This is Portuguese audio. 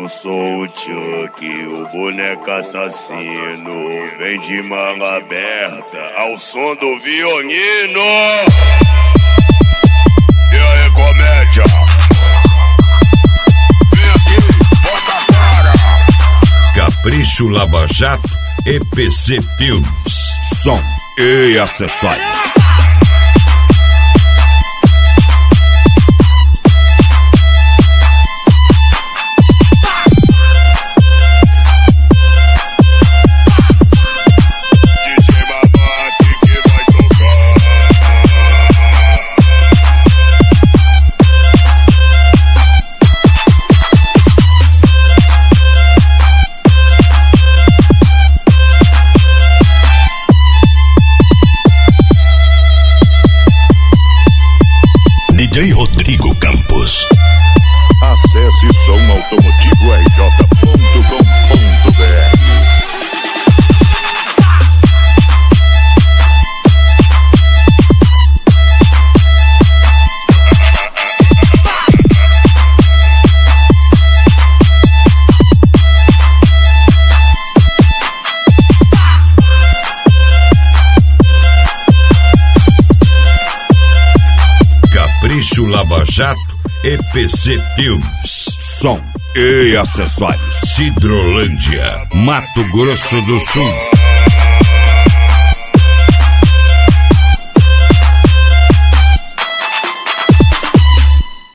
Eu sou o Chuck, o boneco assassino. Vem de manga aberta ao som do violino. E aí, comédia? Vem aqui, bota a cara. Capricho Lava Jato e PC Filmes. Som e acessórios. DJ Rodrigo Campos. Acesse somautomotivorj.com.br. Capricho Lava Jato e PC Filmes. Som e acessórios. Cidrolândia, Mato Grosso do Sul.